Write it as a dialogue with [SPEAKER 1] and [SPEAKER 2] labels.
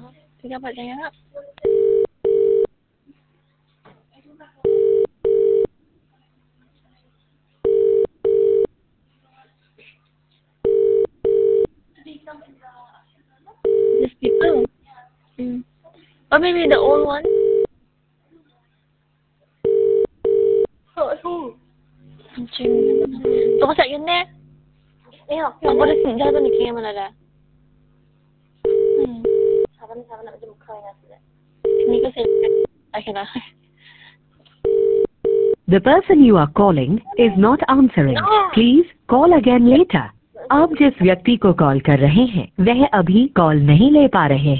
[SPEAKER 1] ठीक है, पड़ जाएगा। These people. Or maybe the old one. Tukasat yun ne. Yang boleh senjata ni kaya mana dah? Sabar nak macam muka yang asal. Ni ko sila. Okay na.
[SPEAKER 2] The person you are calling is not answering. Please call again later. आप जिस व्यक्ति को call कर रहे हैं वह अभी call नहीं ले पा रहे हैं।